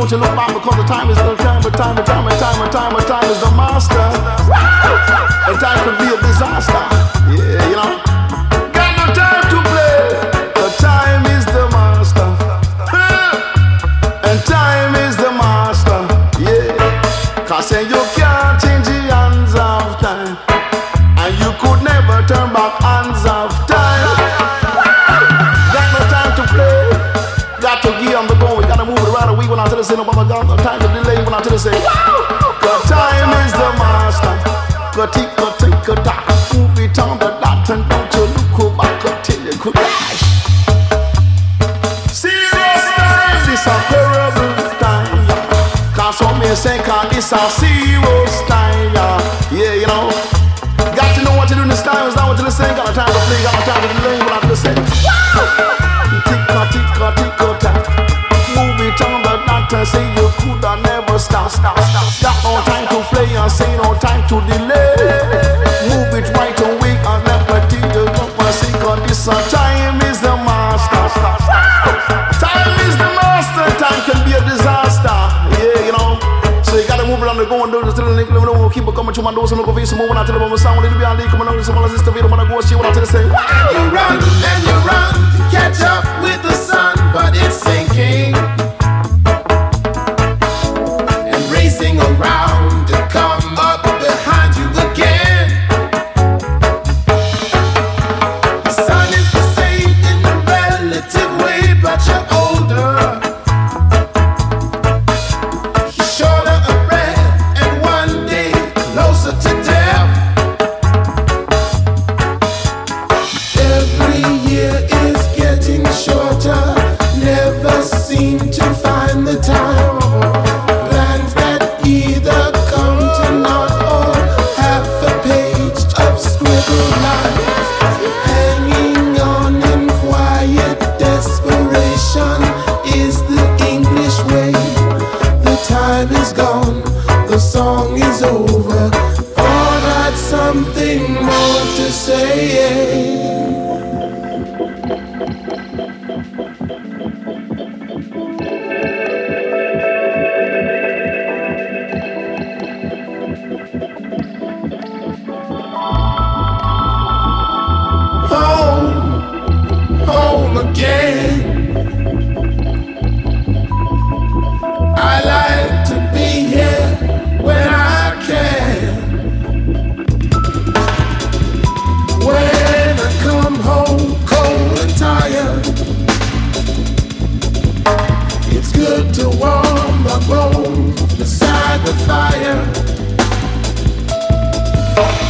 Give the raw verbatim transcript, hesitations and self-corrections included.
don't you look back because the time is the time, but time, but time, but time, but time, but time is the master. And time could be a disaster. Yeah, you know. Got no time to play. The time is the master. And time is the master. Yeah. Cause you can't change the hands of time. And you could never turn back hands of time. Got no time to play. Got to get on the go. We gotta move it right away when I tell you say no, but I got no time to delay when I tell you say the time is the master. Go tick, go tick, go tack. Move it on the dot and don't you look back until you could dash. Serious time, this a terrible time. Cause some may say, cause this a serious time. Yeah, you know. Got to know what to do in this time. Is that what you're saying? Got no time to play, got no time to delay when I tell you say tick-a, tick-a, tick-a, tack. Move it on the dot and say you coulda never stop, stop, stop. Got no time to play and say no time to delay. Move it right away and let me teach you what I say. Cause this a time is the master. Time is the master. Time can be a disaster. Yeah, you know. So you gotta move it on the go and do it till the link. Let me know. Keep it coming to my doors and look over you. Move when I tell you about my sound. When it'll be on leak. Come on, some of the system. When I go see what I tell you say. And you run and you run to catch up with the sun, but it's sinking and racing around to come up behind you again. The sun is the same in a relative way, but you're older. You're shorter of breath and one day closer to death. Every year is getting shorter. Never seem to find the time. Plans that either come to naught or half a page of scribbled lines. Hanging on in quiet desperation is the English way. The time is gone, the song is over. Thought I'd something more to say. Again, I like to be here when I can. When I come home cold and tired, it's good to warm my bones beside the fire.